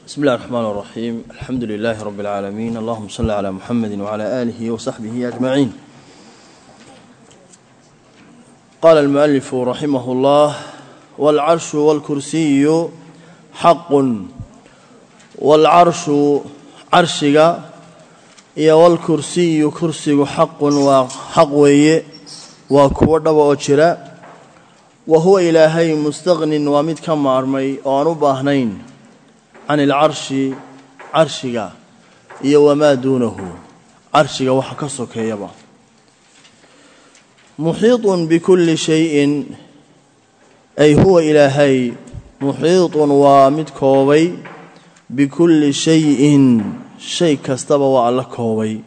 بسم الله الرحمن الرحيم. الحمد لله رب العالمين. اللهم صل على محمد وعلى آله وصحبه أجمعين. قال المؤلف رحمه الله: والعرش والكرسي حق. والعرش عرشك والكرسي كرسي حق وحق وكوردب وجرا وهو إلهي مستغن ومد كما أرمي وأنو باهنين عن العرش عرشك وما دونه عرشك وحكسك يبا محيط بكل شيء أي هو إلهي محيط ومد كوبي بكل شيء شيء كستبا وعلى كوبي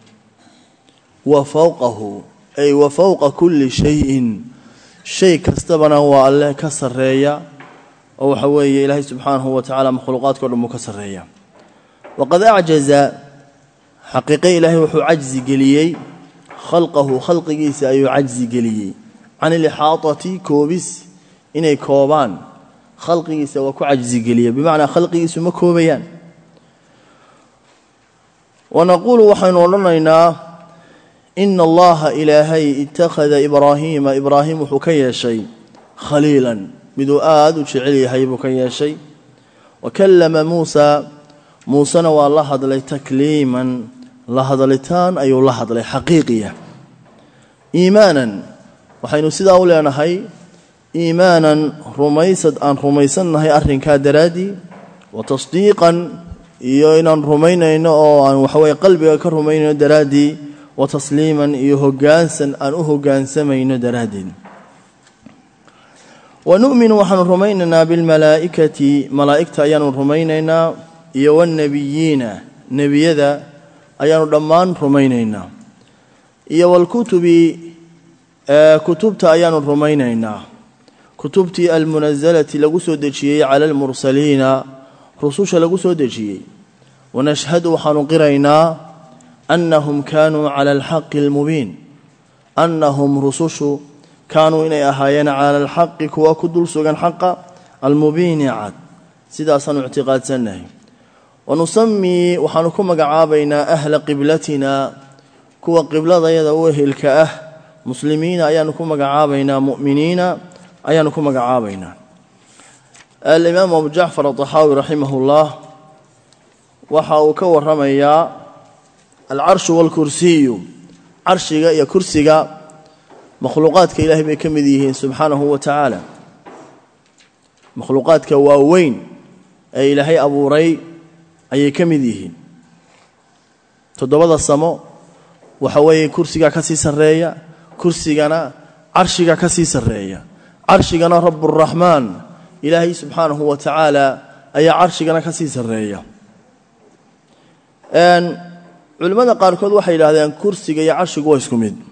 وفوقه أي وفوق كل شيء شيء كستبنا وعلى كسرية أو حوي إلهي سبحانه وتعالى مخلوقات كل مكسرية. وقد أعجز حقيقي إلهي وحو عجز قليي خلقه خلقه سأي عجز قليي عن الإحاطة كوبس إني كوبان خلقه سوكو عجز قليي بمعنى خلقه سما كوبيان. ونقول وحن لنا إن الله إلهي اتخذ إبراهيم حكي شيء خليلا بدو وشعلي هيبك يا شيء. وكلم موسى نوى الله هذا لي تكليما الله هذا لتان أي الله هذا لي حقيقية إيمانا وحين سيدا أولانا هاي إيمانا رميسا هاي أرهن كادرادي وتصديقا إيونا رمينا وحوي قلبي كرمينا درادي وتسليما إيهوغانسا أنوهوغانسا مين درادي. ونؤمن وحن رميننا بالملائكة ملائكة أيان رميننا والنبيين نبي ذا أيان دمان رميننا والكتب كتبت أيان رميننا كتبت المنزلة لغسو دجي على المرسلين رسوش لغسو دجي. ونشهد وحن قرينا أنهم كانوا على الحق المبين أنهم رسوش كانوا إني أهاينا على الحق كوا كدل سوغان حق المبين عاد سيدا صنع اعتقاد سنه. ونسمي وحنكم مقعابينا أهل قبلتنا كوا قبلة يدوه الكأه مسلمين أيانكم مقعابينا مؤمنين أيانكم مقعابينا. الإمام أبو جعفر الطحاوي رحمه الله وحاوك ورميا العرش والكرسي عرشك يا كرسيك مخلوقاتك إلهي بكمديه سبحانه وتعالى مخلوقاتك واوين أي إلهي أبو ري أي كمديه تدبض السماء وحوي كرسيك كسيس الرئي كرسيكنا عرشك كسيس الرئي عرشكنا رب الرحمن إلهي سبحانه وتعالى أي عرشكنا كسيس الرئي. علماء قاركود waxay yiraahdeen kursiga iyo carshigu waa isku mid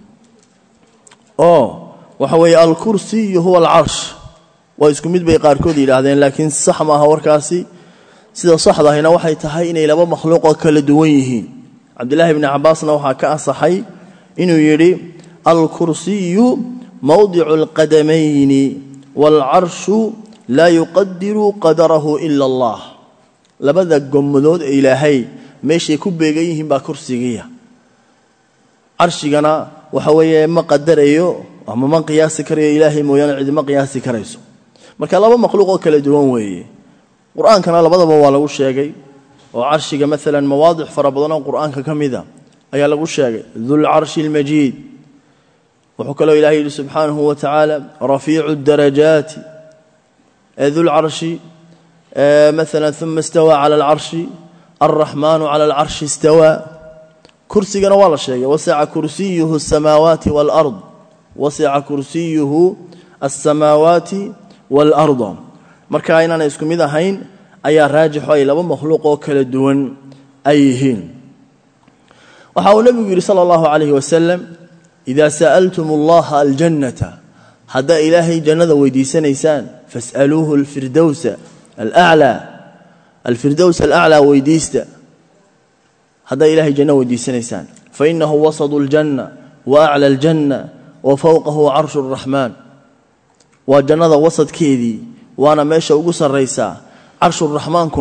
waxa weeye al-kursi huwa al-arsh waa isku mid bay qaarkood yiraahdeen laakiin sax ma aha warkaasi sida saxda ahina waxay tahay inay laba makhluuq oo kala duwan yihiin. Abdullah ibn Abbasna waxa ka asaxay inuu yiri al-kursi mawdi'u al-qadamayn wal-arshu la yuqaddiru qadarahu illa Allah. labada gomadood ilaahay meeshay ku beegan yihiin baa kursigiya arshigana waxa weeye ma qadarayo ama ma qiyaasi karayo ilaahay mooyaan cid ma qiyaasi karayso. marka laba makhluuq oo kala duwan weeye. quraankana labadaba waa lagu sheegay oo arshiga mesela mawaadic fara badan oo quraanka kamida ayaa lagu sheegay dhul arshil majid wuxuu kale ilaahay subhanahu wa ta'ala rafi'u darajat dhul arshi مثلا ثم استوى على العرش الرحمن على العرش استوى. كرسينا ولا شيء وسع كرسيه السماوات والأرض وسع كرسيه السماوات والأرض. marka inaan isku mid ahayn ayaa raajix ay laba makhluuq oo kala duwan ay yihiin. waxa uu nabigu yiri sallallahu alayhi wasallam idha sa'altumullaha aljannata hada ilaahi jannada weydiisanaysaan fas'aluhu alfirdaws al'a'la الفردوس الأعلى ويديستا هذا إلهي جنة ويديسانيسان فإنه وسط الجنة وأعلى الجنة وفوقه عرش الرحمن وجنة وسط كيدي وأنا ماشي أقص الرئيسة عرش الرحمن كنا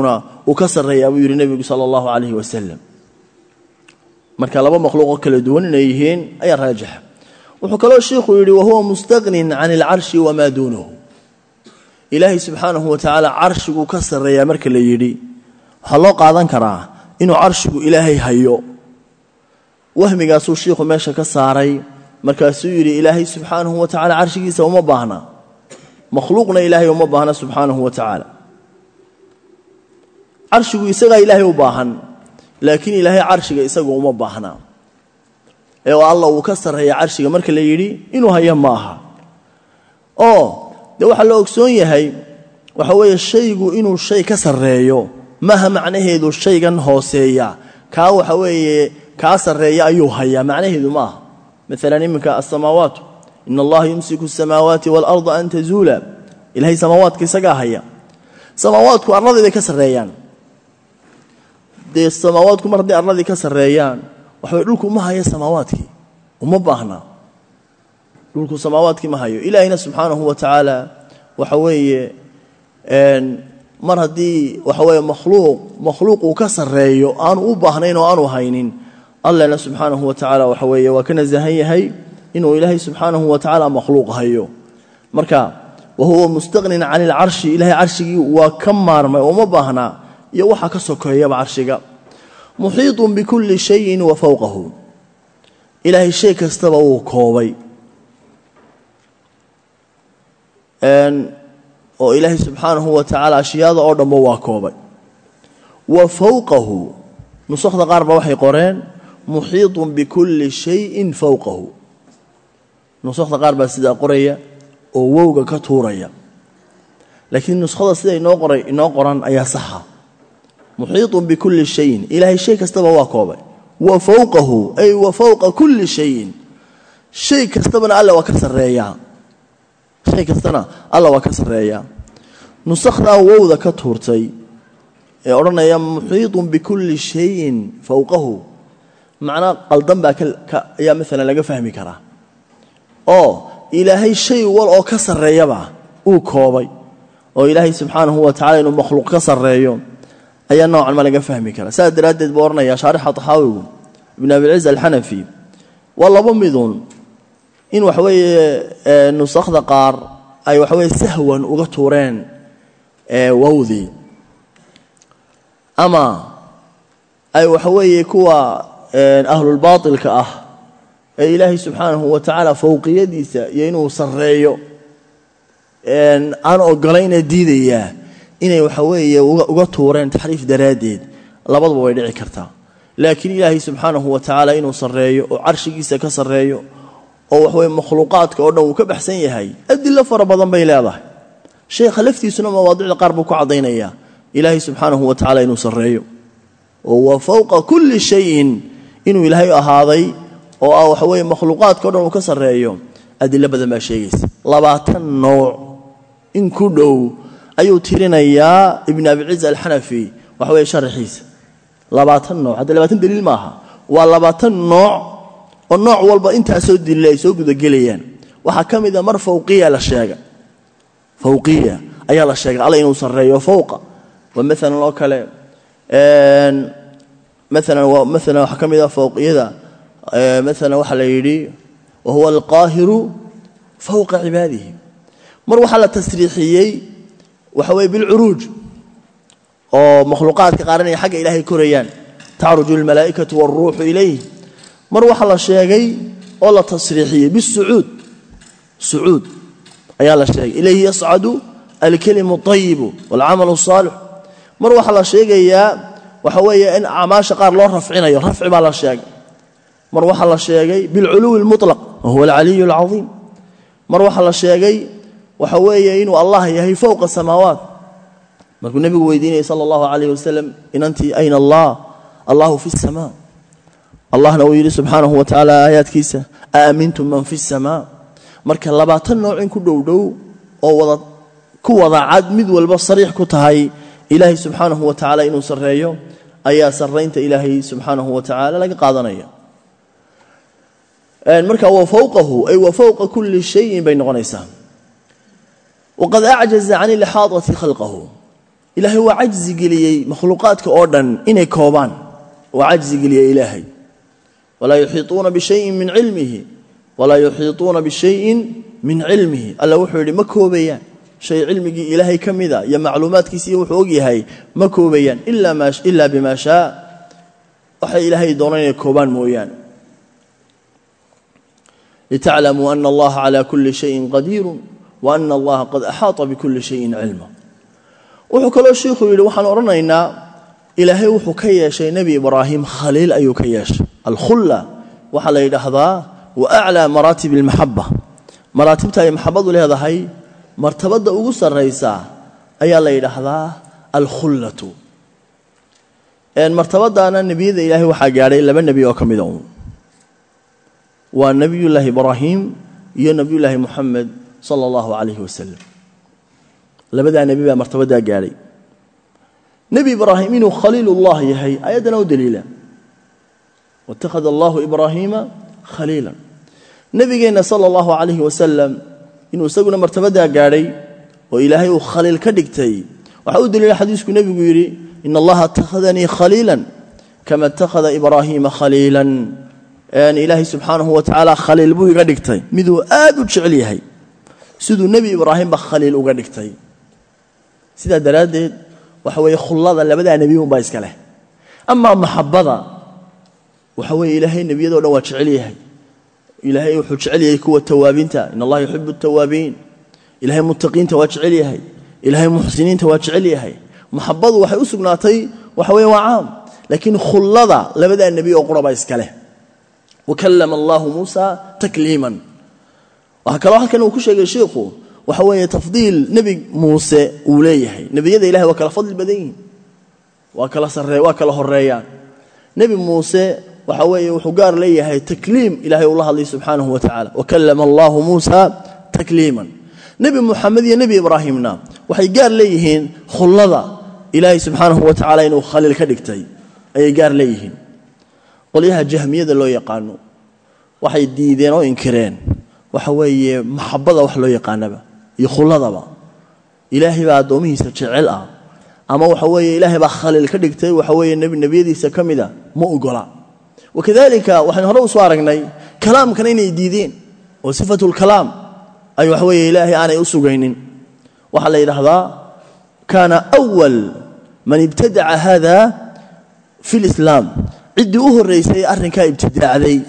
وكسر أبو يري النبي صلى الله عليه وسلم مركا لبا مخلوق كلا دوان إنيهين أي راجح وحكى الشيخ يري وهو مستغن عن العرش وما دونه إلهي سبحانه وتعالى عرش وكسر يا مركا اللي يري حلو قاعدان كراه إنه عرش إلهي هيو وهمي قاسو الشيخ ماشا كساري مركا سيري إلهي سبحانه وتعالى عرشكيسا وما باهنا مخلوقنا إلهي وما باهنا سبحانه وتعالى عرشك إساق إلهي وباهن لكن إلهي عرشك إساق وما باهنا إيوه الله وكسر هي عرشك مركا اللي يري إنه هيا ماها ده waxa la ogsoon yahay waxa weeye shaygu inuu shay ka sareeyo maha macnaheedu shaygan hooseeya ka waxa weeye ka sareeya ayuu haya macnaheedu maaha مثلا imika as-samawat inna allaha yumsiku as-samawati wal arda an tazula ilahi samawatki isaga haya samawatku arladii ka sareeyaan de samawatku marday arladii ka sareeyaan waxa dhulku ma haya samawatki uma baahna dhulku samaawaadkii ma hayo ilaahina subhanahu wa ta'ala waxa weeye mar hadii waxa weeye makhluuq uu ka sareeyo aan u baahnayn oo aan u haynin Allah subhanahu wa ta'ala waxa weeye waa kana zahan yahay inuu ilaahay subhanahu wa ta'ala makhluuq hayo marka wahuwa mustaghnin 'an al-'arshi ilaahay 'arshigi waa ka maarmay oo ma baahna iyo waxa ka sokoyay arshiga muhiitun bi kulli shay'in wa fawqahu ilaahay shay kastaba uu koobay oo ilaahay subhanahu wa ta'ala ashiyada oo dhanba waa koobay wa fawqahu nusakhda qaar ba waxay qoreen muhiitun bi kulli shay'in fawqahu nusakhda qaar ba sida qoraya oo wowga ka tuuraya laakiin nusakhda sida inoo qoran ayaa saxa muhiitun bi kulli shay'in ilaahay shay kastaba waa koobay wa fawqahu ay wa fawqa kulli shay'in shay kastaba alla waa ka sareeyaa shay kastana alla waa ka sareeyaa nusakhda wowda ka tuurtay ee oranaya muhiitun bi kulli shay'in fawqahu macna qaldan ba ya mesela laga fahmi karaa oo ilaahay shay wal oo ka sareeyaba uu koobay oo ilaahay subhanahu wa ta'ala inuu makhluuq ka sareeyo ayaa noocan ma laga fahmi karaa saa daraadeed buu oranaya sharaxa tahawi ibn abi al-izz al-hanafi walaba midun in wax weeye nusakhda qaar ay wax weeye sahwan uga tuureen wawdi ama ay wax weeye kuwa ahlul baatilka ah ee ilaahay subhanahu wa ta'ala fawqiyadiisa iyo inuu sareeyo aan ogolayna diidaya inay wax weeye uga tuureen taxriif daraadeed labadaba way dhici kartaa laakiin ilaahay subhanahu wa ta'ala inuu sareeyo oo arshigiisa ka sareeyo oo wax weeye makhluuqaadka oo dhan uu ka baxsan yahay adilla fara badan bay leedahay sheekha laftiisuna mawaadiicda qaar buu ku cadeynaya ilaahay subhanahu wa ta'ala inuu sareeyo oo wa fawqa kulli shay'in inuu ilaahay ahaaday oo wax weeye makhluuqaadka oo dhan uu ka sareeyo adilla badan baa sheegaysa 20 nooc in ku dhow ayuu tirinayaa ibn abi al-izz al-hanafi wax weeye sharxiisa 20 nooc hada 20 daliil maaha waa 20 nooc oo nooc walba inta soo dilay soo guda galayaan waxa kamida mar fawqiya la sheega fawqiya ayaa la sheega alla inuu sareeyo fawqa wa mesela loo kale مثلا waxa kamida fawqiyada مثلا waxa la yiri wa huwa al-qahiru fawqa ibadihi mar waxa la tasriixiyay waxa way bil uruj oo makhluuqaadka qaaranaya xagga ilaahay korayaan ta'ruju al-malaa'ikatu war-ruuhu ilayhi mar waxa la sheegay oo la tasriixiyay bis su'ud ayaa la sheegay ilayhi yas'adu al-kalimu at-tayyib wal-'amalu as-salih mar waxa la sheegayaa waxa weeye in amaasha qaar loo rafcinayo rafci baa la sheegay mar waxa la sheegay bil ulu al-mutlaq huwa al-'aliy al-'azim mar waxa la sheegay waxa weeye inuu Allah yahay fawqa samaawaat markuu nabigu weydiinay sallallahu alayhi wasallam inanti ayna Allahu fi as-samaa Allahna uu yiri subhanahu wa ta'ala ayatkiisa aamintum man fi as-samaa marka 20 nooc in ku dhowdhow oo wada cad mid walba sariix ku tahay ilaahay subhanahu wa ta'ala inuu sareeyo ayaa sareynta ilaahay subhanahu wa ta'ala laga qaadanaya marka waa fawqahu ay wa fawqa kulli shay'in bay noqonaysaa waqad a'jaza 'an al-ihadati khalqahu إلهي وعجز قليي مخلوقاتك أوردن إني كوبان وعجز قليي إلهي ولا يحيطون بشيء من علمه ولا يحيطون بشيء من علمه ألا وحولي مكوبيان شيء علمك إلهي كم ذا يا معلومات كيسي وحوقي هاي مكوبيان إلا بما شاء وحي إلهي دونين كوبان مويان لتعلموا أن الله على كل شيء قدير وأن الله قد أحاط بكل شيء علما وحكى له الشيخ يقول وحن أرنا إن إلهي وحكي شيء نبي إبراهيم خليل أي كياش الخلة وحلا لحظة وأعلى مراتب المحبة مراتب تاي محبة لهذا هاي مرتبة أوجس الرئيسة أي لحظة الخلة إن مرتبة أنا النبي ذا إلهي وحجاري لبن نبي وكمدون ونبي الله إبراهيم يا نبي الله محمد صلى الله عليه وسلم لبدأ نبي مرتبة جاري نبي إبراهيم إنه خليل الله يهي أيضا ودليلا واتخذ الله إبراهيم خليلا نبينا صلى الله عليه وسلم إنه سجن مرتبة جاري وإلهي خليل كدكتي وعود دليل حديثك نبي يقولي إن الله اتخذني خليلا كما اتخذ إبراهيم خليلا يعني إلهي سبحانه وتعالى خليل بو يقدكتي مذو آدو تشعليهي سيدو النبي إبراهيم بخليل وقدكتي سيدا درادد وحوي خلّada labada nabi oo baa iska leh ama maxabada waxaway ilaahay nabiyada oo waa jecel yahay ilaahay wuxuu jecel yahay kuwa tawaabinta in allah yuhibbu at-tawabin ilaahay muttaqiinta waa jecel yahay ilaahay muhsiniinta waa jecel yahay maxabadu waxay u sugnaatay waxaway waa caam laakiin khulada labada nabi oo qurba iska leh wakallama allah musa takliman waxa kale halkan uu ku sheegay sheekhu وحوي تفضيل نبي موسى وليه نبي يد إله وكلا فضل بدين وكلا سر وكلا هريان نبي موسى وحوي وحجار ليه تكليم إلهي الله الله سبحانه وتعالى وكلم الله موسى تكليما نبي محمد يا نبي إبراهيمنا وحجار ليه خلّذا إلهي سبحانه وتعالى إنه خليل كدكتي أي جار ليه قليها جهمية لو يقانو وحي ديدين وإنكرين وحوي محبة وحلو يقانبه يخلّذا إلهي بعد دومه سجعل أما وحوي إلهي بخليل كدكتي وحوي النبي دي سكمله مؤجلا وكذلك وحن هرو صارقني كلام كانين يديدين وصفة الكلام أي وحوي إلهي أنا يسوقين وحلا هذا كان أول من ابتدع هذا في الإسلام عدوه الرئيسي أرنكا ابتدع ذي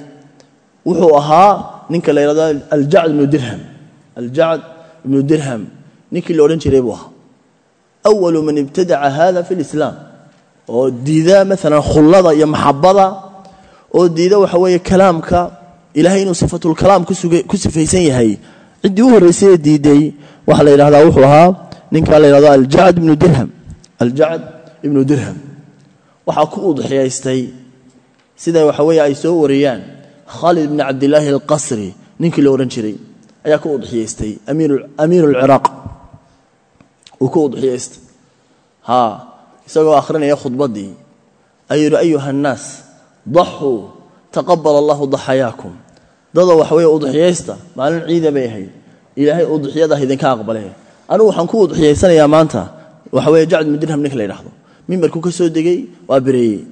وحوها نك لا يرضى الجعد بن درهم الجعد بن درهم نك اللي أورنج ريبوها أول من ابتدع هذا في الإسلام وديدا مثلا خلّذا يا محبّذا وديدا وحوي كلامك إلهي صفة الكلام كسفيسين هي عدوه الرئيسي ديدي وحلا إلى هذا وحوها نك لا يرضى الجعد بن درهم الجعد بن درهم وحكوا ضحية يستي سيدا وحوي عيسو وريان خالد بن عبد الله القصري نك اللي أورنجري أياكو ضحية يستي أمير العراق وكو ضحية يست ها يسوي آخرين يا خطبتي أيها الناس ضحوا تقبل الله ضحاياكم ضد وحوي أضحية يست مع العيد بيهي إلهي أضحية ده إذا كان قبله أنا وحنكو ضحية سنة يا مانتا وحوي جعد من درهم نك لا يلاحظوا مين بركو كسو دقي وابري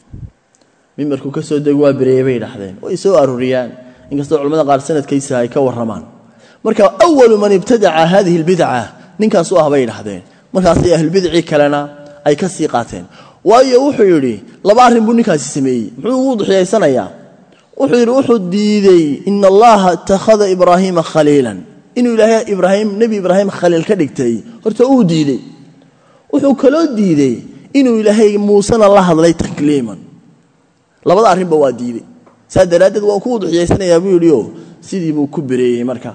من مركو كسو دغوا بريبay dhaxdeen way soo aruriyaan inkastoo culimada qaar sanadkiisa ay ka waramaan marka awwal man ibtada'a hadhihi albid'ah ninkaas oo habay dhaxdeen markaas ay ahl bidci kalena ay ka sii qaateen waayo wuxuu yiri laba arin buu ninkaasi sameeyay muxuu u dhixiyaysanaya wuxuu yiri wuxuu diiday inna allaha takhadha ibrahima khalilan inuu ilaahay ibrahim nabi ibrahim khalil ka dhigtay horta uu diiday wuxuu kala diiday inuu ilaahay muuse la hadlay takliiman labada arrinba waa diiday saadaraadad waa ku wadaxiyaysanaya buu yiriyo sidii buu ku bireeyay marka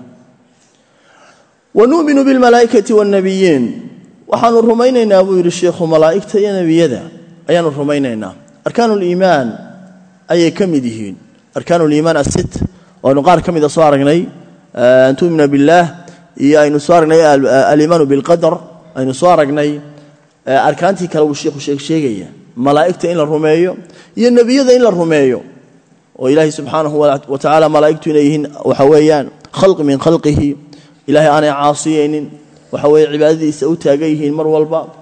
wanu'minu bil malaa'ikati wan nabiyyin waxaanu rumaynaynaa buu yiri sheekhu malaa'ikta iyo nabiyada ayaanu rumaynaynaa arkaanul iimaan ayay kamid yihiin arkaanul iimaan as-sitt oo qaar kamid ah soo aragnay antumina billah iyo aynu soo aragnay al-iimaan bil qadar aynu soo aragnay arkaantii kale uu sheekhu sheegaya malaa'ikta in la rumeeyo iyo nabiyada in la rumeeyo oo ilaahi subhanahu wa ta'ala malaa'iktu ilayhin waxa weeyaan khalq min khalqihi ilaahi aanay caasiyeen waxa weey cibaadadiisa u taagayeen mar walba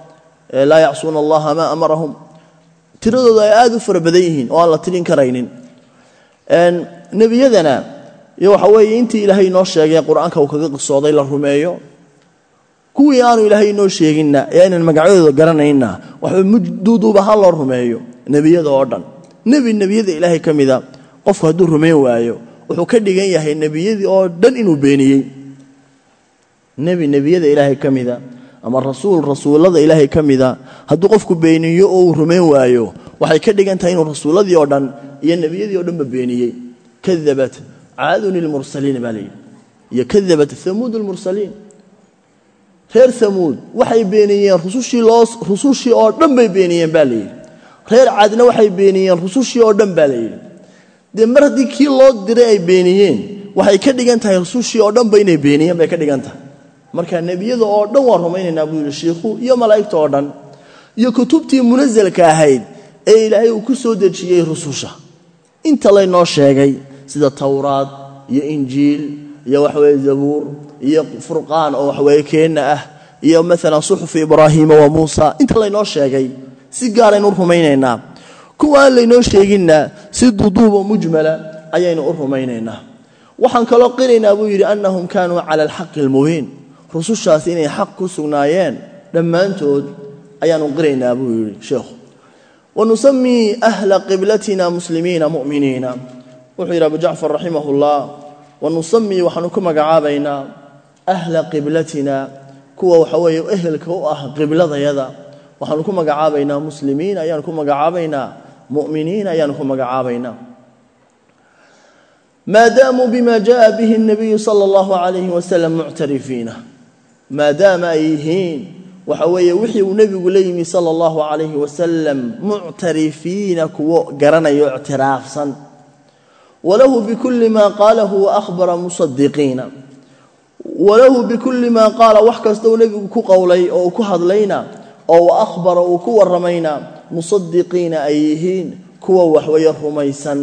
laa yacsuuna allaha maa amarahum tiradooda ay aad u fara badan yihiin oo aan la tirin karaynin nebiyadana iyo waxa weeye intii ilaahay inoo sheegay qur-aanka uu kaga qisooday la rumeeyo kuwii aanu ilaahay inoo sheeginna ee aynan magacyadooda garanayna waxba mujduuduub ahaan loo rumeeyo nebiyada oo dhan nebiyada ilaahay ka mida qofku hadduu rumayn waayo wuxuu ka dhigan yahay nebiyadii oo dhan inuu beeniyey nebiyada ilaahay ka mida ama rasuullada ilaahay ka mida hadduu qofku beeniyo oo uu rumayn waayo waxay ka dhigan tahay inuu rasuulladii oo dhan iyo nebiyadii oo dhanba beeniyey kadabat caadun ilmursaliin baa layidhi iyo kadabat hamuud almursaliin reer hamuud waxay beeniyeen rusushii oo dhan bay beeniyeen baa layidhi reer caadna waxay beeniyeen rusushii oo dhan baa layidhi dee mar haddii kii loo diray ay beeniyeen waxay ka dhigan tahay rusushii oo dhanba inay beeniyeen bay ka dhigan tahay marka nebiyada oo dhan waan rumaynaynaa buu yidhi shiikhu iyo malaa'igta oo dhan iyo kutubtii munasalka ahayd ee ilaahay uu ku soo dejiyey rususha inta laynoo sheegay sida tawraad iyo injiil iyo waxaweye zabuur iyo furqaan oo waxaweye keenna ah iyo maalan suxufu ibraahiima wa muusa inta laynoo sheegay si gaaraynu u rumaynaynaa kuwa aan laynoo sheeginna si duduubo mujmala ayaynu u rumaynaynaa waxaan kaloo qiraynaa buu yidhi annahum kaanuu cala alxaqi almubiin rusushaas inay xaq ku sugnaayeen dhammaantood ayaanu qiraynaa buu yidhi sheekhu wanusamii ahla qiblatina muslimiina mu'miniina wuxuu yidhi abu jacfar raximah ullah wanusamii waxaanu ku magacaabaynaa ahla qiblatina kuwa waxa weeye ehelka u ah qibladayada waxaanu ku magacaabaynaa muslimiin ayaanu ku magacaabaynaa mu'miniin ayaanu ku magacaabaynaa maadaamuu bima jaءa bihi الnabiyu salى اllahu عalayhi wasalam muctarifiina maadaama ay yihiin waxa weeye wixii uu nebigu la yimi salى اllahu عalayhi wasalam muctarifiina kuwo garanayo ictiraafsan walahu bikuli ma qaalahu waahbara musadiqiina walahu bikuli maa qaala wax kasta uu nebigu ku qowlay oo uu ku hadlayna oo waahbara uu ku warramayna musadiqiina ay yihiin kuwa waxweeye rumaysan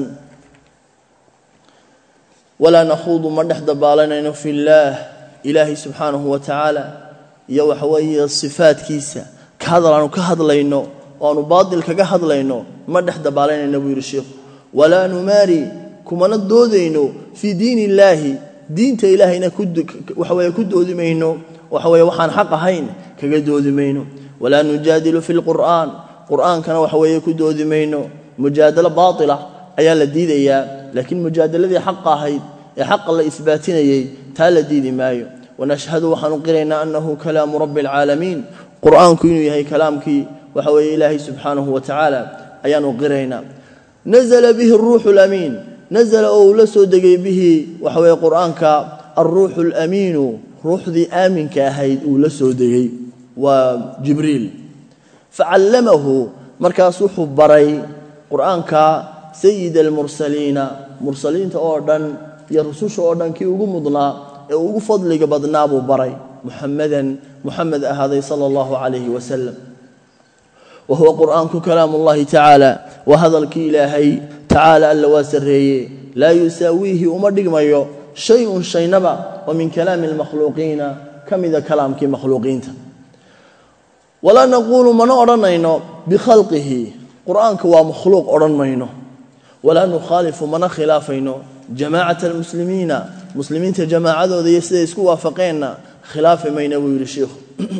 walaa nakhuudu ma dhex dabaalanayno fi illaah ilaahay subxaanahu wa tacaala iyo waxa weeye sifaadkiisa ka hadal aanu ka hadlayno oo aanu baadil kaga hadlayno ma dhex dabaalanayno buu yidhi sheikhu walaa numaari kumana doodayno fii diini illaahi diinta ilaahayna waxaweye ku doodi mayno waxaweye waxaan xaq ahayn kaga doodi mayno walaa nujaadilu fi lqur'aan qur'aankana waxaweeye ku doodi mayno mujaadalo baatila ayaa la diidayaa laakiin mujaadaladii xaqa ahayd ee xaqa la isbaatinayey taa la diidi maayo wanashhadu waxaanu qiraynaa annahu kalaamu rabbi alcaalamiin qur'aanku inuu yahay kalaamkii waxa weeye ilaahay subxaanahu wa tacaala ayaanu qiraynaa nazla bihi aruuxu alamiin nazla oo uu la soo degay bihi waxa weeye qur'aanka alruuxu alamiinu ruuxdii aaminka ahayd uu la soo degay waa jibriil facallamahu markaas wuxuu baray qur'aanka sayid almursaliina mursaliinta oo dhan iyo rususha oo dhan kii ugu mudnaa ee ugu fadliga badnaa buu baray muxamed ahaaday sala allahu calayhi wasalam wa huwa qur'aanku kalaamu ullahi tacaala wa hadalkii ilaahay tacaala alla waa sarreeye laa yusaawiihi uma dhigmayo shay-un shaynaba oo min kalaami almakhluuqiina ka mida kalaamkii makhluuqiinta walaa naquulu mana odhanayno bikhalqihi qur'aanka waa makhluuq odhan mayno walaa nukhaalifu mana khilaafayno jamaacata almuslimiina muslimiinta jamaacadooda iyo siday isku waafaqeenna khilaafi mayna buu yidhi shiikhu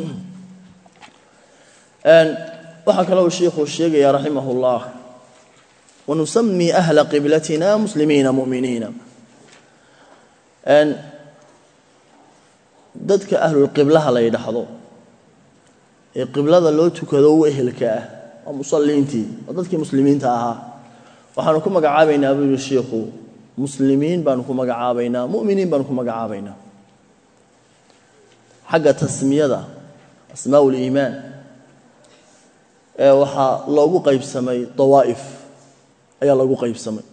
waxaa kaloo shiikhu sheegaya raximah ullah wanusamii ahla qiblatina muslimiina mu'miniina dadka ahlulqiblaha la yidhaahdo ee qiblada loo tukado u ehelka ah waa musalliintii waa dadkii muslimiinta ahaa waxaanu ku magacaabaynaa buu yidhi shiikhu muslimiin baanu ku magacaabaynaa mu'miniin baanu ku magacaabaynaa xagga tasmiyada asmaa uliimaan waxaa loogu qaybsamay dawaa'if ayaa loogu qaybsamay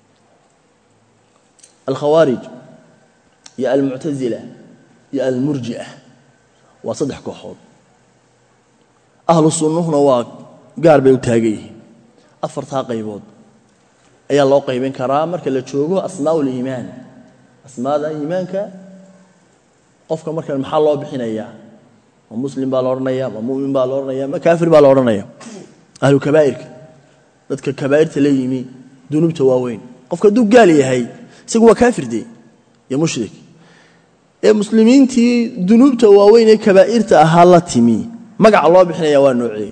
alkhawaarij iyo almuctasila iyo almurji'a waa saddex kooxood ahlu sunnuhuna waa gaar bay u taagan yihiin afartaa qaybood ayaa loo qaybin karaa marka la joogo asmaa'ul iimaan asmaada iimaanka qofka markan maxaa loo bixinayaa ومسلم بالورنيا ومؤمن بالورنيا ما كافر بالورنيا أهل كبائر ذاتك كبائر تليمي ذنوب تواوين قفك دوب قال يهي سيقوا كافر دي يا مشرك يا مسلمين تي ذنوب تواوين كبائر تأهالتمي مقع الله بحنا يوان نوعي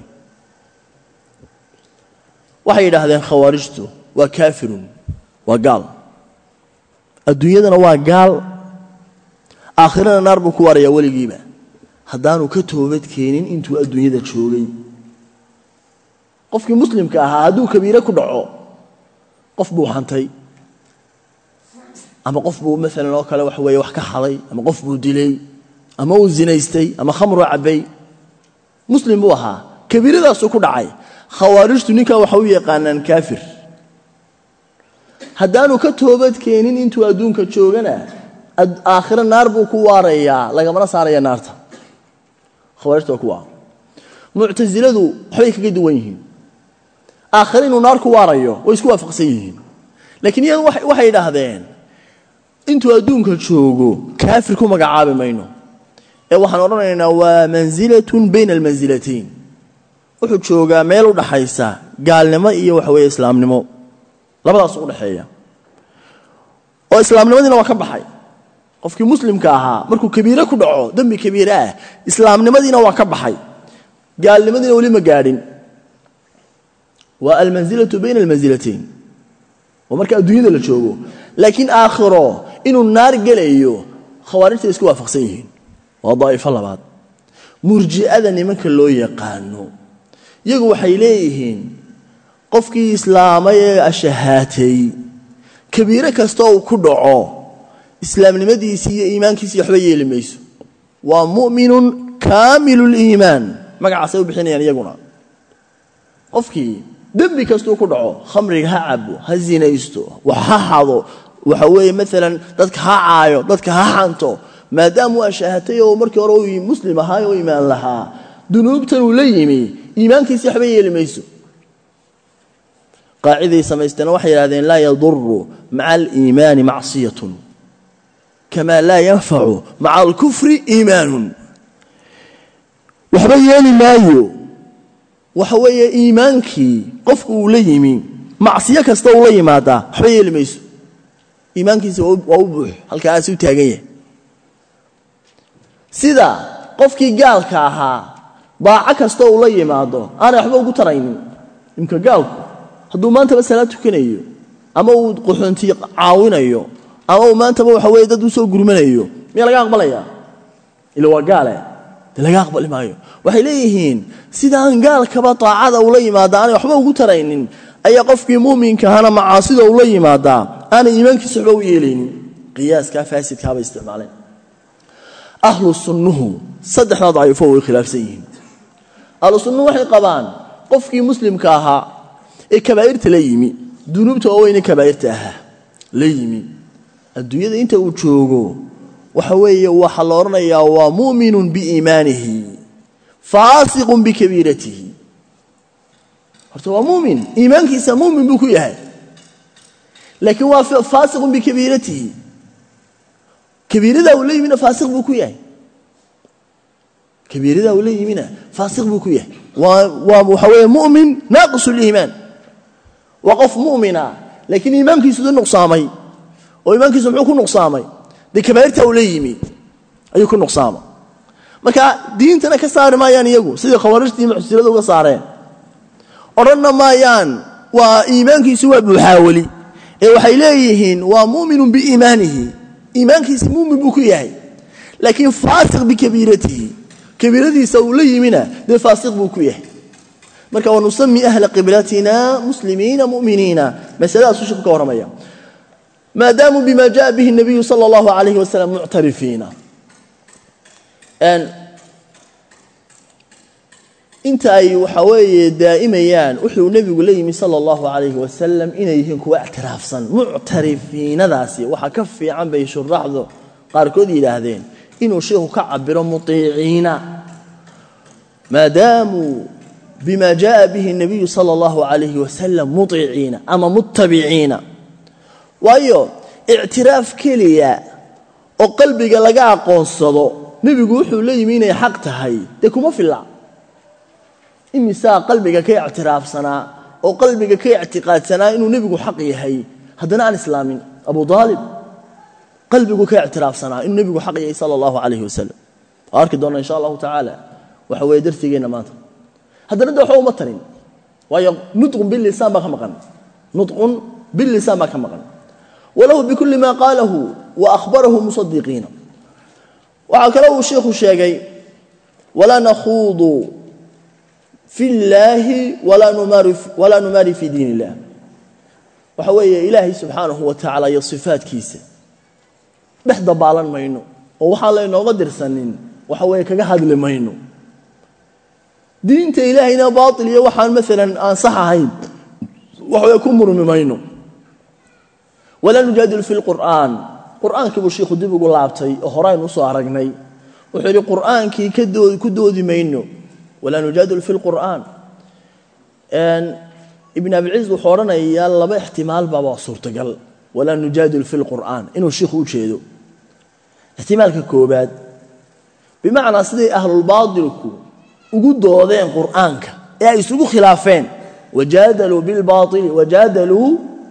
وحي هذين خوارجته وكافر وقال الدنيا وقال آخرنا نار بكوار يا ولي قيمة هدانو كتوبت كينين انتو الدنيا تشوغي قفك مسلم كاها هادو كبيرة كدعو قف بو حانتي أما قف بو مثلا وكلا وحوية وحكا حالي أما قف بو ديلي أما وزينيستي أما خمر وعبي مسلم بوها كبيرة دا سوكو دعاي خوارجتو نيكا وحوية قانان كافر هدانو كتوبت كينين انتو أدون كتشوغنا آخر النار بو كواريا لغا مرا ساريا نارتا خوارجتو كوا معتزلة حويك قد وينهن آخرين نار كواريو ويسكوا فقسيهن لكن يان waxay yiraahdeen intu adduunka joogo kaafirku magacaabi mayno ee waxaan oranaynaa waa manzilatun bayna almanzilatayn wuxuu joogaa meel u dhaxaysa gaalnimo iyo wax weey islaamnimo labadaas u dhaxeeya oo islaamnimadina waa ka baxay qofkii muslimka ahaa markuu kabiira ku dhaco dambi kabiira ah islaamnimadina waa ka baxay gaalnimadina wali ma gaadhin والمنزلة بين المنزلتين ومركا الدنيا لا جوجو لكن آخره إنه النار قليو خوارجته اسكوا فقسيين وضائف الله بعد مرجئة نمك لو يقانو يقو حيليهن قفكي إسلامي الشهاتي كبيرة كستو كدعو إسلام لمديسي إيمان كيسي حبيه لميسو ومؤمن كامل الإيمان ما قاعد أسوي بحين يعني يقولنا قفكي دبي كستو كدعو خمري ها عبو ها زينيستو وها حاضو وحوي مثلا ددك ها عايو ددك ها حانتو ما دام واشهتي ومركي روي مسلمه هاي ايمان لها ذنوبتن وليمي ايمانكيس خبيه لميسو قاعده سميستنا وحي هذين لا يضر مع الايمان معصيه كما لا ينفع مع الكفر ايمان وحبيان مايو وحوي إيمانكي قفك وليمي معصية كستا وليمادا حبيه لميسو إيمانكي سوابوح هالكاسي وتاقيه سيدا قفكي قال كاها باعا كستا وليمادا أنا أحبه قطريني يمكن قالكو هدو ما أنت بس لا تكنيو أما قحنتي عاونيو أما ما أنت بوحوي دادو سو قرمانيو ميلا قاقباليا إلا وقاله laga aqbali maayo waxay leeyihiin sidaan gaalkaba taacada u la yimaadaan waxba ugu taraynin ayaa qofkii muuminka hana macaasida u la yimaada aan iimaankiisa waxba u yeelaynin qiyaaska faasidka ba isticmaaleen ahlu sunnuhu saddexda daciifo way khilaafsan yihiin ahlu sunnuhu waxay qabaan qofkii muslimka ahaa ee kabaa'irta la yimi dunuubta oo weyn kabaa'irta ahaa la yimi adduunyada inta uu joogo وحوي وحلورنا يا ومؤمن بإيمانه فاسق بكبيرته هو مؤمن إيمانك يسمى مؤمن بكيه لكن هو فاسق بكبيرته كبيرة أولي من فاسق بكيه كبيرة أولي من فاسق بكيه وحوي مؤمن ناقص الإيمان وقف مؤمنا لكن إيمانك يسمى نقصامي وإيمانك يسمى نقصامي دي كبيرته وليمي أيكون نقصامه marka diintana ka saar maayaan iyagu sida khawarijtii muxsilada uga saareen orana maayaan waa iimaankiisu waa buuxaawali ee waxay leeyihiin waa mu'minun bi iimaanihi iimaankiisu mu'min buu ku yahay laakiin faasiq bi kabiratihi kabiradiisa uu la yimina de faasiq buu ku yahay marka waa nusami ahla qiblatina muslimiina mu'miniina mas'ala sushub ka waramaya ما داموا بما جاء به النبي صلى الله عليه وسلم معترفين انت اي وحوي دائميان وحو النبي قال صلى الله عليه وسلم ان يهين كوا اعترافسن معترفين داسي waxa ka fiican bay shuraxdo qaarkood yiraahdeen inuu sheekhu ka cabiro mutiiciina maadaamu bima jaa bihi النبي صلى الله عليه وسلم مطيعين اما متبعين وايو اعتراف كليا oo qalbiga laga aqoonsado nebigu wuxuu la yimi inay xaq tahay dee kuma filla imisaa qalbiga ka ictiraafsanaa oo qalbiga ka ictiqaadsanaa inuu nebigu xaq yahay haddana aan islaamin abu aalib qalbigu ka ictiraafsanaa inuu nebigu xaq yahay sala allahu calayhi wasalam waa arki doonna insha allahu tacaala waxa weeye darsigeenna maanta haddana de waxba uma tarin waayo nutqun bilisaan baa ka maqan nutqun bilisaan baa ka maqan walahu bikulli maa qaalahu wa akhbarahu musadiqiina waxaa kale uu sheikhu sheegay walaa nakhuudu fi illaahi walaa numaari fi diin illah waxa weeye ilaahay subxaanahu wa tacaala iyo sifaadkiisa dhex dabaalan mayno oo waxaan laynooga dirsanin waxa weeye kaga hadli mayno diinta ilaahayna baatil iyo waxaan maalan aan sax ahayn waxa weeye ku murmi mayno walaa nujaadilu fi lqur'aan qur'aankii buu sheikhu dib ugu laabtay oo horaynu usoo aragnay wuxuu yidhi qur'aankii ku doodi mayno walaa nujaadilu fi lqur'aan ibn abilciz wuxuu odhanayaa laba ixtimaal baaba suurtagal walaa nujaadilu fi lqur'aan inuu sheikhu u jeedo ixtimaalka koobaad bimacnaa siday ahlulbaatilku ugu doodeen qur'aanka ee ay isugu khilaafeen wajaadaluu bilbaaili wajaadaluu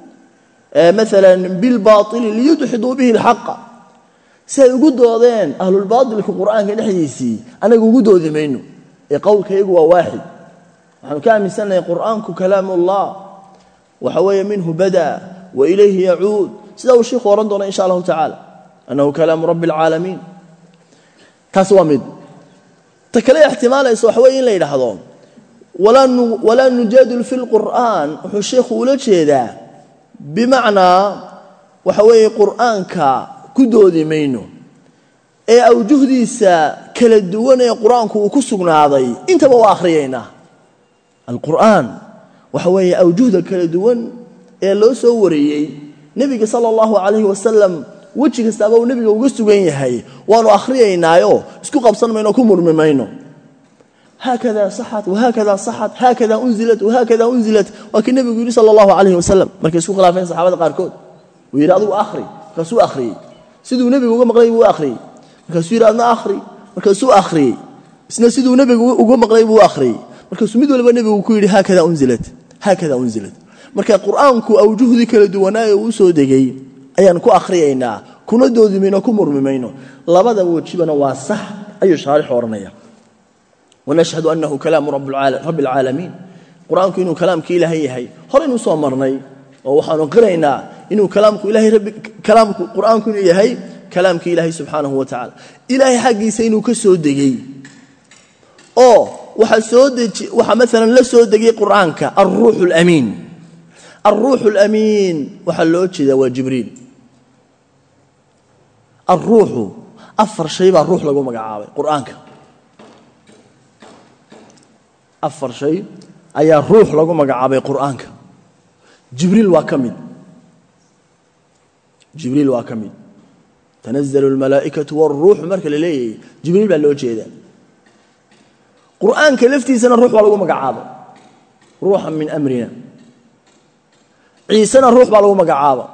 maalan bilbaaili liyudxiduu bihi alxaqa si ay ugu doodeen ahlulbaatilku qur'aanka dhexdiisii anaga ugu doodi mayno ee qowlkayagu waa waaxid waxaanu ka aaminsannahay qur'aanku kalaam ullah waxa weeye minhu bada wa ilayhi yacuud sidaa uu sheikhu ohan doona insha allahu tacaala annahu kalaamu rabbi alcaalamiin taas waa mid ta kale ixtimaalaysa waxa weye in la yidhaahdo walaa nujaadilu fi lqur'aan wuxuu sheikhu ula jeedaa bimacnaa waxa weeye qur'aanka ku doodi mayno ee awjuhdiisa kala duwan ee qur'aanku uu ku sugnaaday intaba waa akhriyaynaa alqur'aan waxa weeye awjuhda kala duwan ee loo soo wariyey nebiga sala allahu calayhi wasalam weji kastaaba uu nebiga uga sugan yahay waanu akhriyaynaayo isku qabsan mayno ku murmi mayno haakada saxat wahaakada saxat haakada unzilat wahaakada unzilat waa kii nebigu yidhi sala allahu calayhi wasalam markay isku khilaafeen saxaabada qaarkood uu yidhi adigu akhri markaasuu akhriyey siduu nebigu uga maqlay buu akhriyey markaasuu yidhi adna akhri markaasuu akhriyey isna siduu nebigu uga maqlay buu akhriyey markaasuu mid walba nebigu ku yidhi haakada unzilat marka qur'aanku awjuhdii kala duwanaaye uu soo degay ayaan ku akhriyaynaa kuna doodi mayno ku murmi mayno labada wejibana waa sax ayuu shaarix oranaya wanashhadu annahu kalaamu rabbi alcaalamiin qur'aanku inuu kalaamka ilaahay yahay horaynu soo marnay oo waxaanu qiraynaa inuu kalaamku qur'aanku inuu yahay kalaamka ilaahay subxaanahu wa tacaala ilaahay xaggiisa inuu ka soo degay oo waxaa maalan la soo degay qur'aanka alruuxu alamiin alruuxu alamiin waxaa loo jeedaa waa jibriil alruuxu afar shay baa ruux lagu magacaabay qur'aanka afar shay ayaa ruux lagu magacaabay qur'aanka jibriil waa ka mid tanazzalu almalaa'ikatu wاlruuxu marka la leeyahay jibriil baa loo jeedaa qur'aanka laftiisana ruux baa lagu magacaabay ruuxan min amrina ciisena ruux baa lagu magacaaba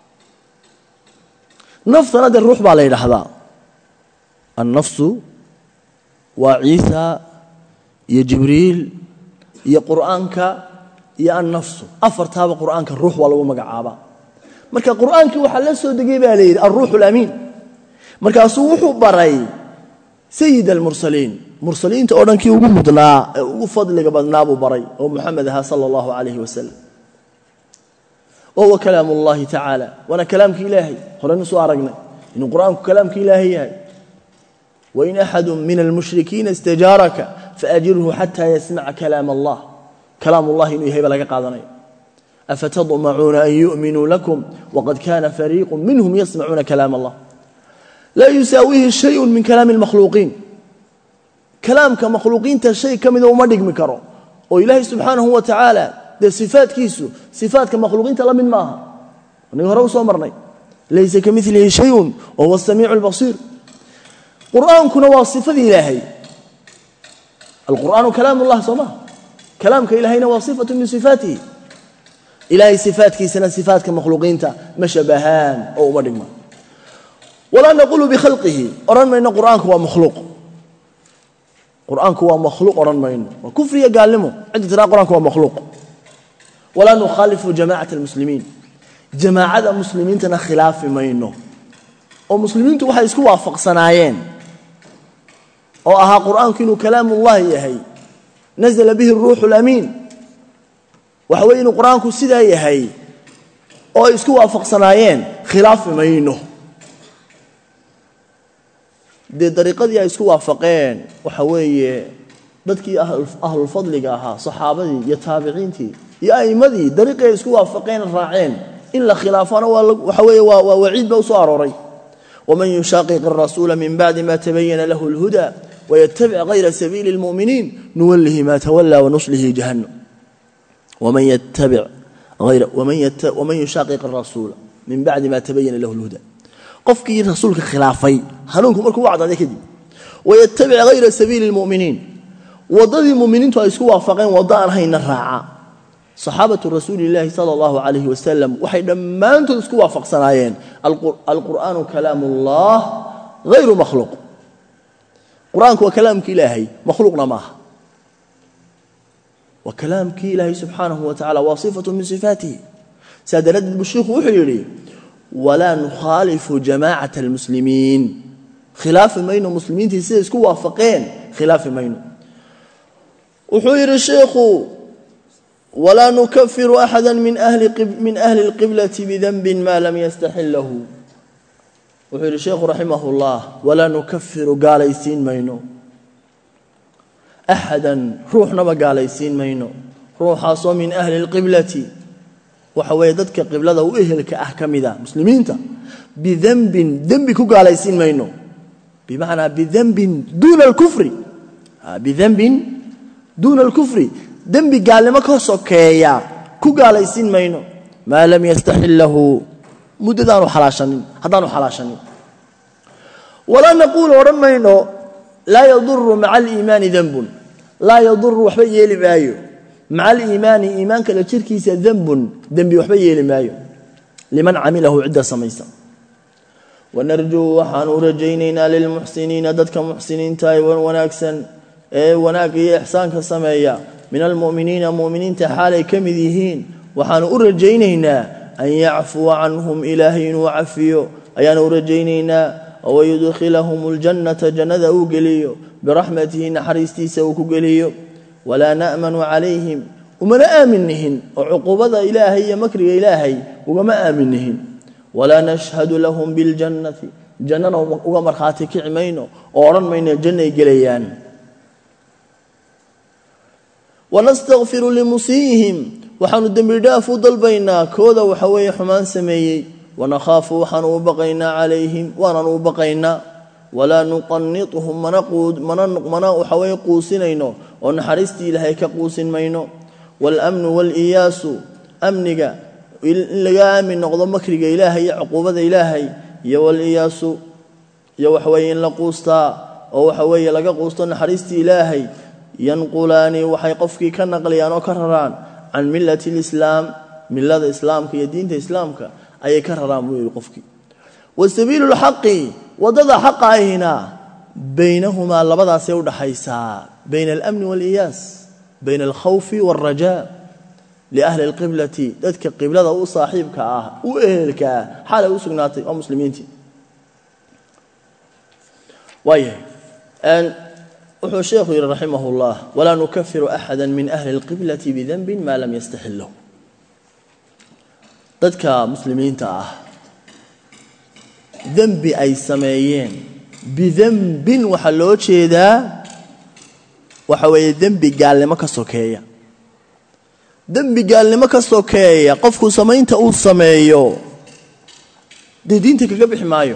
naftana dee ruux baa la yidhaahdaa annafsu waa ciisa iyo jibriil iyo qur'aanka iyo annafsu afartaaba qur'aanka ruux waa lagu magacaabaa marka qur'aankii waxaa la soo degay baa la yidhi alruuxu alamiin markaasuu wuxuu baray sayid almursaliin mursaliinta oo dhan kii ugu mudnaa ee ugu fadliga badnaa buu baray oo muxamed ahaa sala allahu calayhi wasalam wahuwa kalaamu ullahi tacaala waana kalaamka ilaahay horaynu soo aragnay inuu qur'aanku kalaamka ilaahay yahay wain axadu min almushrikiina istajaaraka faajirhu xataa yasmaca kalaam allah kalaam ullahi inuu yahay baa laga qaadanaya afatadmacuuna an yu'minuu lakum waqad kana fariiqu minhum yasmacuuna kalaam allah laa yusaawihi shayun min kalaami almakhluuqiin kalaamka makhluuqiinta shay ka mida uma dhigmi karo oo ilaahay subxaanahu wa tacaala dee sifaadkiisu sifaadka makhluuqiinta la mid maaha aniga hore u soo marnay laysa ka milihi shayun wa huwa asamiicu albasiir qur'aankuna waa sifadii ilaahay alqur'aanu kalaam ullah soo maha kalaamka ilaahayna waa sifatu min sifaatihi ilaahay sifaadkiisana sifaadka makhluuqiinta ma shabahaan oo uma dhigma ولا نقول بخلقه أرن ما إن القرآن هو مخلوق القرآن هو مخلوق أرن ما إنه وكفر يقالمه عند ترى القرآن هو مخلوق ولا نخالف جماعة المسلمين جماعة المسلمين تنا خلاف ما إنه ومسلمين توحى يسكوا وافق صناعين أو أها قرآن كأنه كلام الله يهي نزل به الروح الأمين وحوين القرآن كسيدا يهي أو يسكوا وافق صناعين خلاف ما إنه دي طريقة دي يسكوا وافقين وحوي dadkii ahlul fadliga ahaa saxaabadii iyo taabiciintii iyo aymadii dariiqay isku waafaqeen raaceen in la khilaafana waxa weeye waa waciid ba soo arooray waman yushaqiq ar-rasul min ba'di ma tabayyana lahu al-huda wa yattabi' ghayra sabili al-mu'minin nuwallihi ma tawalla wa nuslihi jahannam waman yattabi' ghayra waman yushaqiq ar-rasul min ba'di ma tabayyana lahu al-huda qofkii rasuulka khilaafay hanuunku markuu wacday kadib wa yattabi' ghayra sabili al-mu'minin wadadii muuminiintu ay isku waafaqeen wadaan hayna raaca saxaabatu rasuulillaah sallallahu alayhi wasallam waxay dhamaantood isku waafaqsanaayeen alquraanu kalaamullah ghayru makhluuq quraanku waa kalaamki ilaahay makhluuqna maaha wa kalaamki ilaahay subhanahu wa ta'ala wasifatu min sifatihi sadarad al-bushukh wuxuu yiri wala nukhalifu jama'at al-muslimin khilaaf mayno muslimiintii sida isku waafaqeen khilaaf mayno وحير الشيخ ولا نكفر أحدا من أهل القبلة بذنب ما لم يستحله وحير الشيخ رحمه الله ولا نكفر قال يسين مينو أحدا روحنا ما قال يسين مينو روح عصو من أهل القبلة وحويدتك قبلة وإهلك أحكم ذا مسلمين بذنب قال يسين مينو بمعنى بذنب دون الكفر بذنب دون الكفر ذنب قال لما كسوكيا كو قال يسين مينو ما لم يستحله مددانو حلاشن هدانو حلاشن ولا نقول ورمينو لا يضر مع الإيمان ذنب لا يضر وحبي يلي مايو مع الإيمان إيمانك لشركيس ذنب وحبي يلي مايو لمن عمله عدة سميسا ونرجو وحان رجينينا للمحسنين ددك محسنين تايوان وناكسن wanaag iyo ihsaanka sameeya min almu'miniina mu'miniinta xaalay kamidyihiin waxaan u rajaynaynaa an ya'fu anhum ilaahin wa afiyo ayaan u rajaynaynaa oo yudkhilahum aljannata jannada u geliyo birahmatihi naharistiisa uu ku geliyo wala na'manu alayhim umana aaminihin oo uqubada ilaahay iyo makriga ilaahay ugama aaminihin wala nashhadu lahum bil jannati jannana uga marxaati kicmayno oo oran mayno jannay gelayaan ونستغفر لمسيئهم وحن الدمرداف ضلبينا كودا وحوي حمان سميي ونخاف وحن وبقينا عليهم ونبقينا ولا نقنطهم من وحوي قوسينينو ونحرستي لهي كقوسين مينو والأمن والإياس أمنك إلا من نقض مكرك إلهي عقوبة إلهي يا والإياس يا وحوي لقوستا أو وحوي لقى قوستا نحرستي إلهي ينقلاني وحي قفكي كنقليان وكرران عن ملة الإسلام ملة الإسلام كي دين الإسلام أي كرران ويل قفكي والسبيل الحق وضد حق هنا بينهما لبضع سيود حيسا بين الأمن والإياس بين الخوف والرجاء لأهل القبلة ذاتك القبلة وصاحبك وإهلك حالة وسقناتي ومسلمين ويه وحو الشيخ رحمه الله ولا نكفر أحدا من أهل القبلة بذنب ما لم يستحله ذاتك مسلمين ذنب أي سمايين بذنب وحلوش ذا وحوي ذنب قال لما كسوكيا ذنب قال لما كسوكيا قفكو سمايين تقول سمايو دي دينتك قبح مايو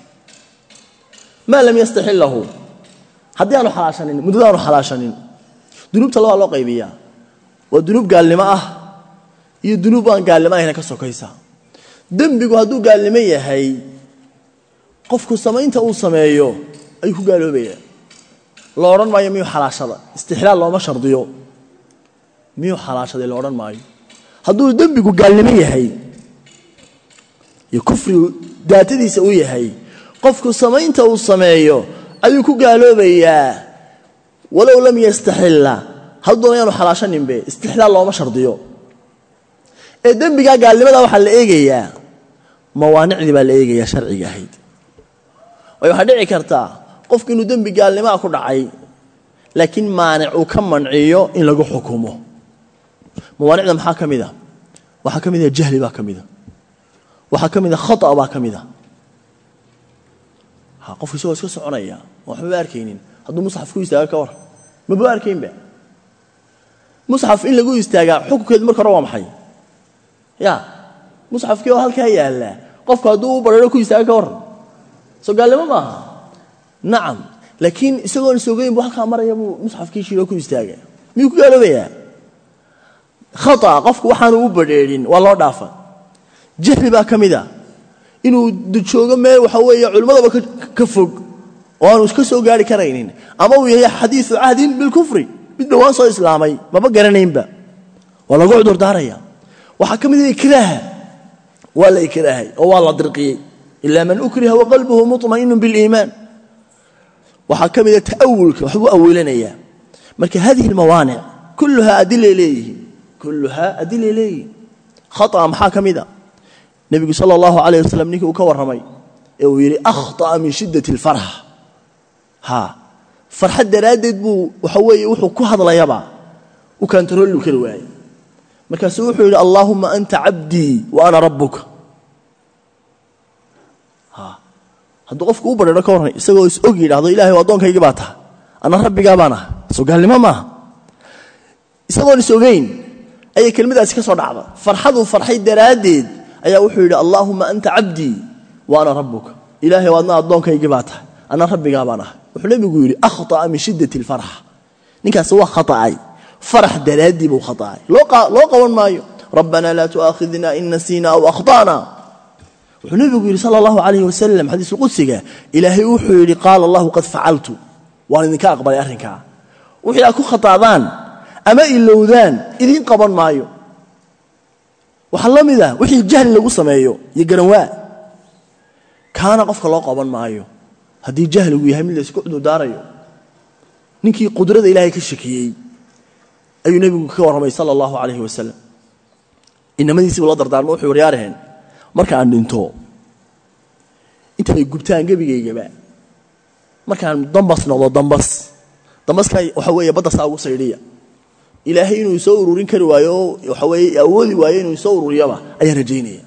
ما لم يستحله haddii aanu xalaashanin muddo aanu xalaashanin dunuubta loo qaybiyaa waa dunuub gaalnimo ah iyo dunuub aan gaalnimo ahayn ka sokaysa dambigu hadduu gaalnimo yahay qofku samaynta uu sameeyo ay ku gaaloobayaan la oran maayo miyuu xalaashada istihlaal looma shardiyo miyuu xalaashada la oran maayo hadduu dambigu gaalnimo yahay iyo kufri daatadiisa uu yahay qofku samaynta uu sameeyo ayuu ku gaaloobayaa walow lam yastahilla hadduu yaanu xalaashaninbe istihlaal looma shardiyo ee dambiga gaalnimada waxa la eegayaa mawaanicdi baa la eegayaa sharciga ahayd waxa dhici karta qofku inuu dambi gaalnimada ku dhacay laakiin maanic uu ka manciyo in lagu xukumo mawaanicda maxaa kamida waxa kamida jahli baa kamida waxa kamida khata baa kamida qofku soo iska soconaya waxba arkaynin hadduu musxaf ku istaaga ka war ma buu arkaynba musxaf in lagu istaaga xukunkeed marka hore waa maxay ya musxafkii oo halka yaala qofku hadduu u bareero ku istaaga ka war soo gaalnimo maaha nacam laakiin isagoo soogeyn buu halka maraya buu musxafkii shiro ku istaaga miyuu ku gaaloobaya khata qofku waxaanu u bareerin waa loo dhaafa jahli baa kamida inuu joogo meel waxa weeye culimadaba ka fog oo aanu iska soo gaari karaynin ama uu yahay xadiisu ahdin bil kufri mid dhawaan soo islaamay maba garanaynba waa lagu cudur daaraya waxa kamid ah ikraaha wala ikraahay oo waa la dirqiyay illa man ukriha wa qalbuhu mutma'innun bil iiman waxa kamid ah ta'awulka waxbu awilanaya marka hadhihi al mawani' kullaha adilla ilayhi khata maxaa kamid ah nabiga sallallahu alayhi wasallam ninkii uu ka waramay ee uu yiri akhta min shiddati al farh farxad daraadeed buu waxa weeye wuxuu ku hadlayaba u kantaroolu kari waayay markaas wuxuu yiri allahumma anta abdi wa ana rabbuka hadduu qofku u bareero ka waran isagoo is og yiraahdo ilaahay waa doonkayga baa taa ana rabbiga baana soo gaalnimo ma isagoo is ogeyn ay kelmadaas ka soo dhacda farxadu farxay daraadeed ayaa wuxuu yiri allahumma anta abdi wa ana rabbuka ilaahay waa doonkayga baa taa ana rabbiga baana wuxuu nabigu yiri akhta min shiddati al farh ninkaas waa khataay farx daraadi buu khataay loo qaban maayo rabbana la tu'akhidhna in nasina aw akhtana wuxuu nabigu yiri sallallahu alayhi wasallam hadiis qudsiga ilaahay wuxuu yiri qaala allah qad fa'altu waan idinka aqbalay arrinka wixii ku khataadaan ama ilowdaan idin qaban maayo waxa lamida wixii jahli lagu sameeyo iyo garanwaa kaana qofka loo qaban maayo haddii jahligu yahay mid la isku cudur daarayo ninkii qudrada ilaahay ka shakiyay ayuu nabigu ka waramay sallallahu alayhi wasallam inamadiisi wala dardaarmo wuxuu riyaareen marka aan dhinto intay gubtaan gabigeygaba marka aan dambas noqdo dambaska waxa weeye badda saa ugu sayriya ilaahay inuu soo ururin kari waayo waxa weeye awoodi waayo inuu soo ururiyaba ayaa rajaynaya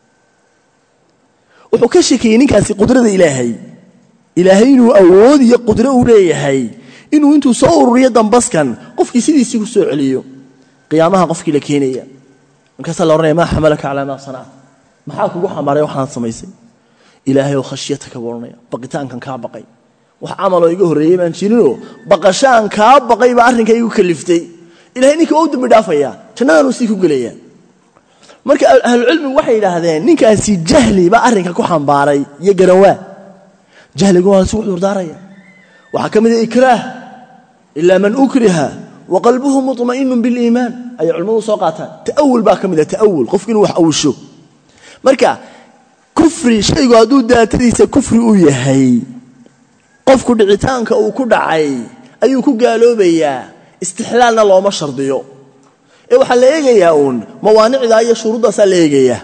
wuxuu ka shakiyay ninkaasi qudrada ilaahay inuu awood iyo qudro u leeyahay inuu intuu soo ururiyo dambaskan qofkii sidiisii ku soo celiyo qiyaamaha qofkii la keenaya markaas la oranaya ma xamalaka ala ma sanaa maxaa kugu xamaaray waxaan samaysay ilaahay oo khashiyata ka boornaya baqitaankan ka baqay wax amal oo iga horeeyay baan jirino baqashaan ka baqay ba arrinka igu kaliftay ilaahay ninka uu dambi dhaafaya jannada uu ku galaya marka ahlu cilmi waxay yiraahdeen ninkaasi jahli ba arrinka ku xambaaray iyo garanwaa jahligu waa soo urdaaraya waxa kamid ah ikraah illa man ukriha wa qalbuhu mutma'innun bil iiman ay culimadu soo qaataan ta'awul ba kamid ah ta'awul qofkinu wax awsho marka kufri shaygu haduu daatadiisa kufri u yahay qofku dhicitaanka uu ku dhacay ayuu ku gaaloobaya istihlaalna looma shardiyo ee waxa la eegayaa mawaanicda iyo shuruudaas la eegayaa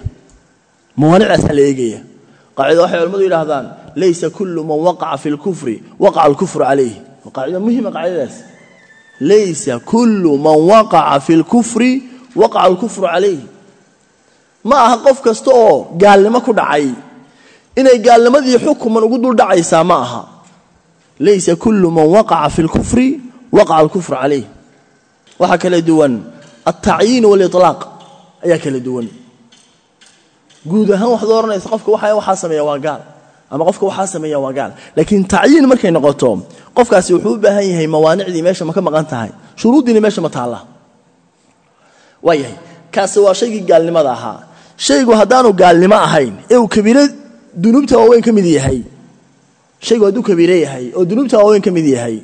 قاعده waxay culimadu yiraahdaan laysa kullu man waqa'a fil kufri waqa'a al kufru alayhi qaacida muhiima qaacidadaas laysa kullu man waqa'a fil kufri waqa'a al kufru alayhi ma aha qof kasto oo gaalnimo ku dhacay inay gaalnimadii xukuman ugu dul dhacaysa ma aha laysa kullu man waqa'a fil kufri waqa'a al kufru alayhi waxa kala duwan at-ta'yin wal itlaq ayaa kala duwan guud ahaan wax dooranaysa qofka waxa sameeyaa waa gaal ama qofka waxa sameeyaa waa gaal laakiin tacyiin markay noqoto qofkaasi wuxuu u baahan yahay mawaanicdii meesha ma ka maqan tahay shuruudina meesha ma taala waayahay kaasi waa shayga gaalnimada ahaa shaygu hadaanu gaalnimo ahayn ee uu kabiira dunuubta waaweyn ka mid yahay shaygu haduu kabiira yahay oo dunuubta waaweyn ka mid yahay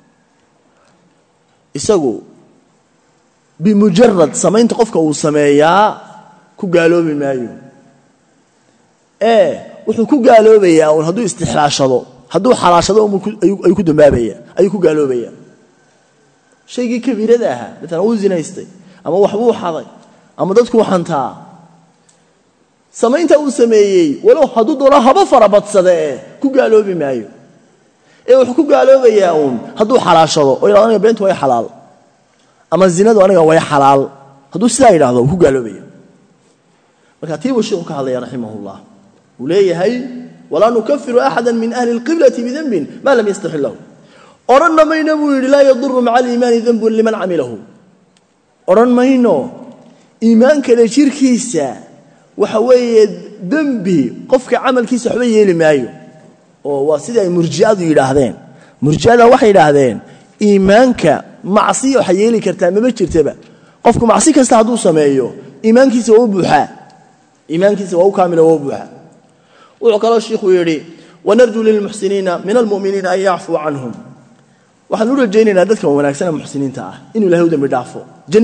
isagu bimujarrad samaynta qofka uu sameeyaa ku gaaloobi maayo wuxuu ku gaaloobayaa oo hadduu istixlaashado hadduu xalaashado ay ku dambaabaya ay ku gaaloobaya shaygii kabiirada ahaa midna uu zinaystay ama wax uu xaday ama dadku xantaa samaynta uu sameeyay walow hadduu doono haba farabadsade ku gaaloobi maayo wuxuu ku gaaloobayaa hadduu xalaashado oo ilaahay beentu way xalaal ama zinadu aniga way xalaal hadduu sidaa yiraahdo ku gaaloobaya marka tii washii ka hadlay rahimahullah uleeyahay wala nukaffiru ahadan min ahli alqiblati bi dhanbin ma lam yastahillahu oranna mayna buu yiri la yadurru ma'a al-iman dhanbun liman amilahu oran mayno iimaanka la jirkiisa waxa weeye dambi qofka amalkiisa waxba yeeli maayo oo waa sida ay murji'adu yiraahdeen murji'ada waxay yiraahdeen iimaanka macsiyo waxa yeeli kartaa ma jirtaba qofku macsi kasta haduu sameeyo iimaankiisa waa buuxaa iimaankiisa waa kaamil oo buuxaa wuxuu kala sheekhu yiri wanarju lil muhsinina min al mu'minina ay ya'fu anhum waxaan u rajaynaynaa dadka wanaagsan ee muhsiniinta ah inuu ilaahay u dambi dhaafo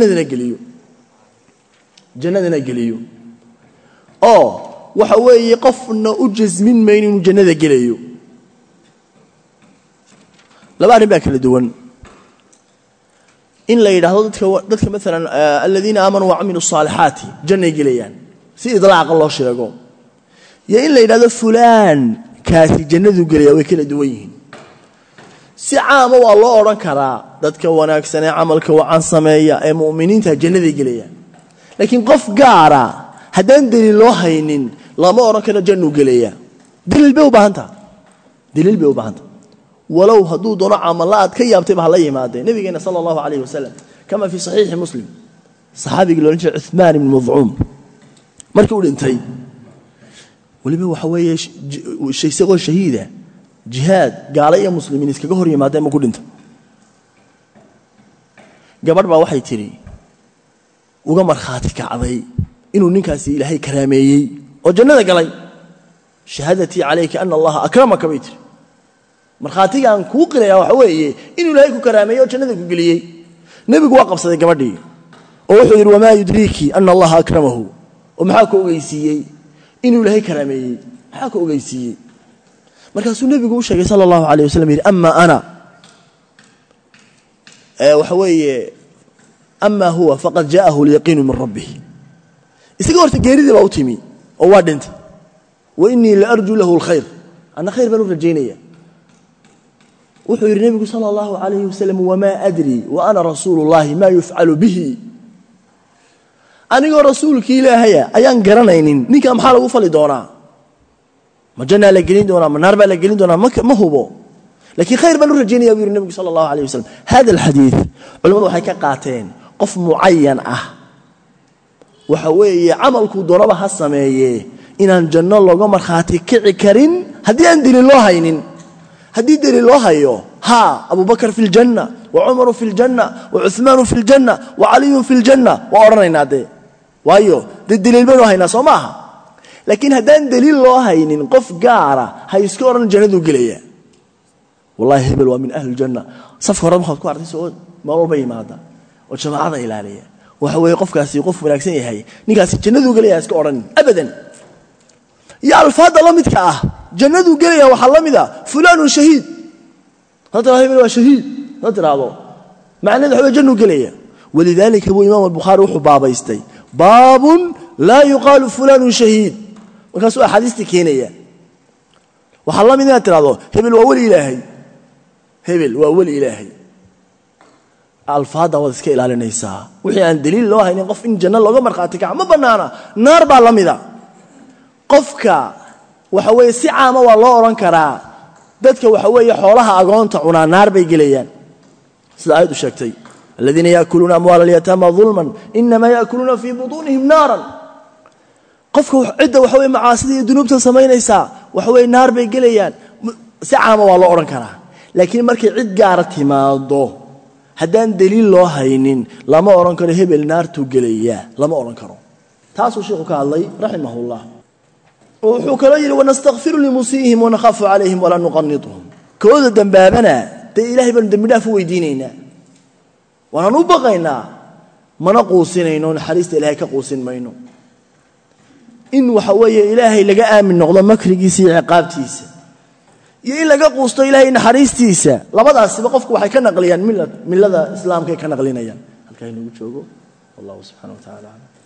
jannadana geliyo oo waxa weeye qofna u jazmin mayn inuu jannada geliyo laba arrin baa kala duwan in la yiraahdo dadka mesela alladina aamanu wa amilus salihati jannay gelayaan si idlaaq loo sheego ya in la yiraahdo fulaan kaasi jannadu gelaya way kala duwan yihiin si caam waa loo oran karaa dadka wanaagsan ee amalka wacan sameeya ee muuminiinta jannada gelayaan laakiin qof gaara hadaan daliil loo haynin lama oran karo jannu gelaya daliil bay u baahanta walaw haduu doono amalaad ka yaabtay ba la yimaadeen nabigeena sallallahu alayhi wasallam kama fi sahih muslim saxaabiga loo jeedo Uthman ibn Maz'um markii uu dhintay waliba waxa weeye isagoo shahiida jihad gaalaya muslimiin iskaga hor yimaadeen ku dhintay gabadh baa waxay tiri uga marxaati kacday inuu ninkaasi ilaahay karaameeyay oo jannada galay shahadati alayka anna Allah akramaka baytir marxaatiga aan ku qiraya waxa weeye inuu ilaahay ku karaameeyo jannada ku galiyay nabigu waa qabsaday gabadhii oo wuxuu yiri wama yudriki anna Allah akramahu oo maxaa ku ogeysiiyay inuu ilaahay karaameeyay maxaa ku ogeysiiyay markaasuu nabigu u sheegay sallallahu alayhi wasallam yiri amma ana waxa weeye amma huwa faqad jaahu al-yaqin min rabbih isaga horta geeridii baa u timi oo waa dhintay wa inni la arju lahu al-khayr ana khayr banu rajaynaya wuxuu yiri nabigu sallallahu alayhi wasallam wama adri wa ana rasuulullah ma yuf'alu bihi aniga rasuulkii ilaahay ayaan garanaynin ninka maxaa lagu fali doonaa ma janna la gelin doonaa ma naar baa la gelin doonaa ma hubo laakiin khayr banu rajaynaya yiri nabigu sallallahu alayhi wasallam hada al-hadith culimadu waxay ka qaateen qof muayyan ah waxa weeye amalku doonaba ha sameeyay inaan janno looga marxaati kici karin hadii aan daliil loo haynin hadii daliil loo hayo ha Abu Bakar fil janna wa Umar fil janna wa Uthman fil janna wa Ali fil janna wa oranayna waayo daliil baan hayna Soomaha laakiin hadaan daliil loo haynin qof gaara hay iska oran jannadu galaya wallahi hebel waa min ahli janna safka hore waxaad ku artay soo ma walba yimaada oo jamaacada ilaaliya waxa weeye qofkaasi qof wanaagsan yahay ninkaasi jannadu galaya iska oran abadan ya alfaada lamidka ah jannadu galaya waxa lamida fulaan shahiid hada hebel waa shahiid hadraado macnaheedu waxa jannu galaya walidaalika buu imaam al-bukhari wuxuu baabaystay baabun la yuqalu fulaan shahiid markaas waa xadiisti keenaya waxa lamida hadraado hebel waa wali ilaahay alfaada wad iska ilaalinaysa wixii aan daliil loo haynin qof in janno looga marxaati ka ma banaana naar baa lamida qofka waxa weeye si caama waa loo oran karaa dadka waxa weeye xoolaha agoonta cunaa naar bay gelayaan sida ayadu sheegtay alladina yaakuluna amwal al-yatama dhulman inma yaakuluna fi butunihim naran qofka cidda waxa weeye macaasida iyo dunuubta sameeynaysa waxa weeye naar bay gelayaan si caama waa loo oran karaa laakiin markay cid gaar timaado hadaan daliil loo haynin lama oran karo hebel naartu gelaya lama oran karo taasoo sheekhu ka hadlay rahimahullah wuxuu kala yiri wanastaghfiru limusihim wa nakhafu alayhim wa la nuqannituhum kooda dambaabana de ilaahay baan dambi dhaaf weydiinayna waxaan u baqaynaa mana quusinayno naxariista ilaahay ka quusin mayno in waxa weeye ilaahay laga aamin noqdo makrigiisa iyo ciqaabtiisa iyo in laga quusto ilaahay naxariistiisa labadaasba qofku waxay ka naqliyaan millada islaamka ka naqlinayaan halka inuu joogo wallahu subhanahu wa ta'ala